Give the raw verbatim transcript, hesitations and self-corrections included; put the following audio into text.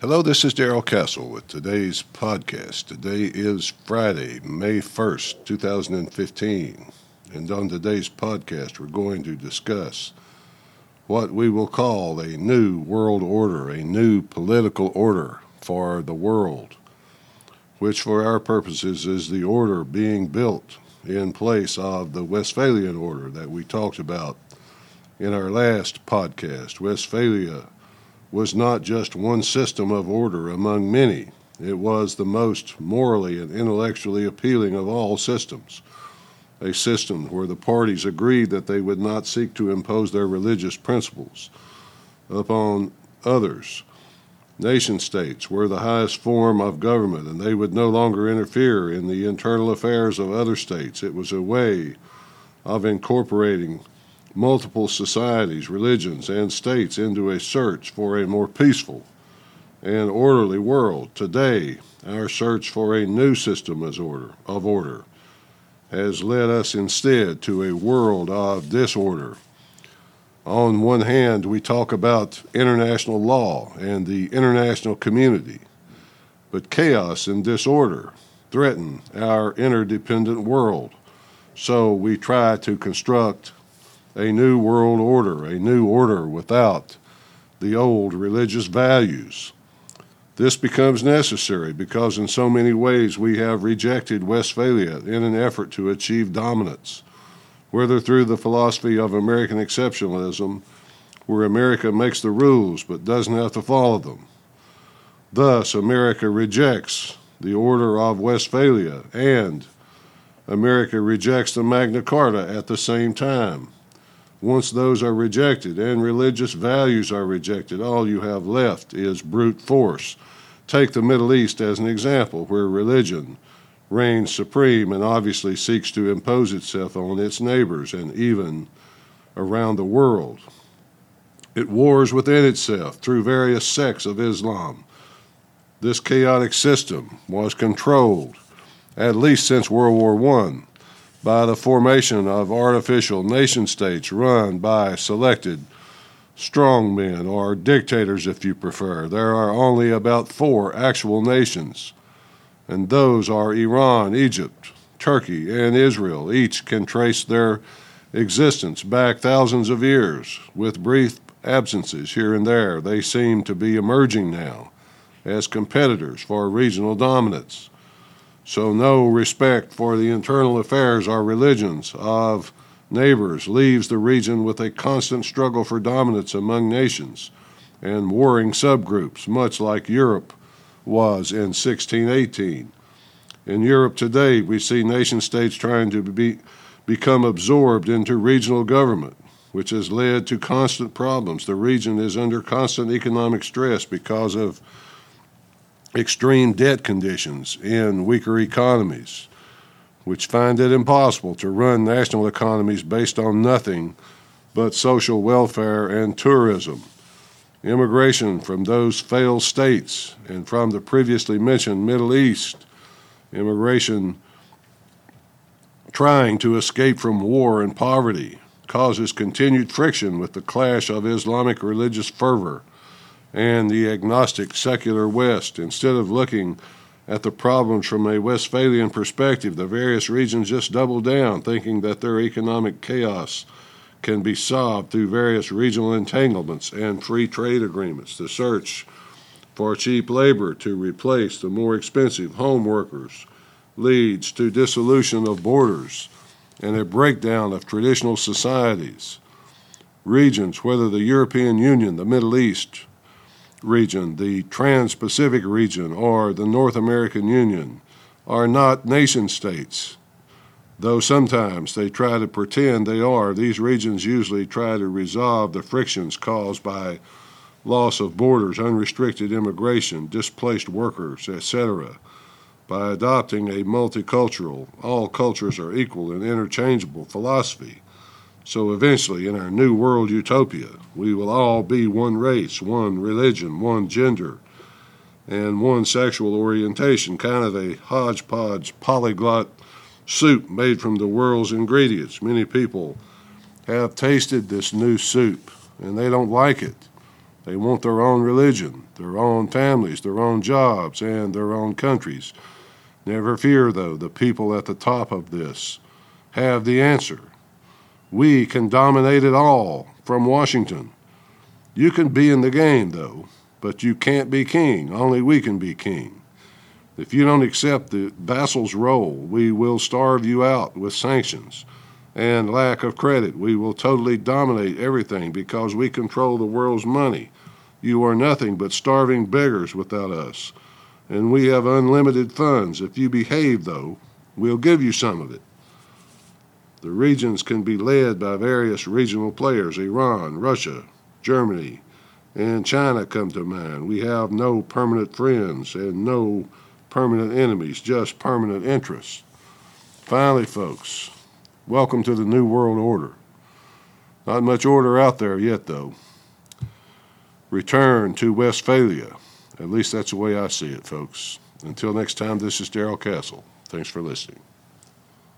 Hello, this is Darrell Castle with today's podcast. Today is Friday, May first, two thousand fifteen. And on today's podcast, we're going to discuss what we will call a new world order, a new political order for the world, which for our purposes is the order being built in place of the Westphalian order that we talked about in our last podcast. Westphalia was not just one system of order among many. It was the most morally and intellectually appealing of all systems, a system where the parties agreed that they would not seek to impose their religious principles upon others. Nation states were the highest form of government, and they would no longer interfere in the internal affairs of other states. It was a way of incorporating multiple societies, religions, and states into a search for a more peaceful and orderly world. Today, our search for a new system as order, of order has led us instead to a world of disorder. On one hand, we talk about international law and the international community, but chaos and disorder threaten our interdependent world. So we try to construct a new world order, a new order without the old religious values. This becomes necessary because in so many ways we have rejected Westphalia in an effort to achieve dominance, whether through the philosophy of American exceptionalism, where America makes the rules but doesn't have to follow them. Thus, America rejects the order of Westphalia, and America rejects the Magna Carta at the same time. Once those are rejected and religious values are rejected, all you have left is brute force. Take the Middle East as an example, where religion reigns supreme and obviously seeks to impose itself on its neighbors and even around the world. It wars within itself through various sects of Islam. This chaotic system was controlled, at least since World War One, by the formation of artificial nation-states run by selected strongmen, or dictators if you prefer. There are only about four actual nations, and those are Iran, Egypt, Turkey, and Israel. Each can trace their existence back thousands of years, with brief absences here and there. They seem to be emerging now as competitors for regional dominance. So no respect for the internal affairs or religions of neighbors leaves the region with a constant struggle for dominance among nations and warring subgroups, much like Europe was in sixteen eighteen. In Europe today, we see nation-states trying to be, become absorbed into regional government, which has led to constant problems. The region is under constant economic stress because of extreme debt conditions in weaker economies, which find it impossible to run national economies based on nothing but social welfare and tourism. Immigration from those failed states and from the previously mentioned Middle East, immigration trying to escape from war and poverty, causes continued friction with the clash of Islamic religious fervor and the agnostic secular West. Instead of looking at the problems from a Westphalian perspective, the various regions just double down, thinking that their economic chaos can be solved through various regional entanglements and free trade agreements. The search for cheap labor to replace the more expensive home workers leads to dissolution of borders and a breakdown of traditional societies. Regions, whether the European Union, the Middle East region, the Trans-Pacific region, or the North American Union, are not nation states. Though sometimes they try to pretend they are, these regions usually try to resolve the frictions caused by loss of borders, unrestricted immigration, displaced workers, et cetera, by adopting a multicultural, all cultures are equal and interchangeable philosophy. So eventually, in our new world utopia, we will all be one race, one religion, one gender, and one sexual orientation, kind of a hodgepodge polyglot soup made from the world's ingredients. Many people have tasted this new soup, and they don't like it. They want their own religion, their own families, their own jobs, and their own countries. Never fear, though, the people at the top of this have the answer. We can dominate it all from Washington. You can be in the game, though, but you can't be king. Only we can be king. If you don't accept the vassal's role, we will starve you out with sanctions and lack of credit. We will totally dominate everything because we control the world's money. You are nothing but starving beggars without us, and we have unlimited funds. If you behave, though, we'll give you some of it. The regions can be led by various regional players. Iran, Russia, Germany, and China come to mind. We have no permanent friends and no permanent enemies, just permanent interests. Finally, folks, welcome to the New World Order. Not much order out there yet, though. Return to Westphalia. At least that's the way I see it, folks. Until next time, this is Darrell Castle. Thanks for listening.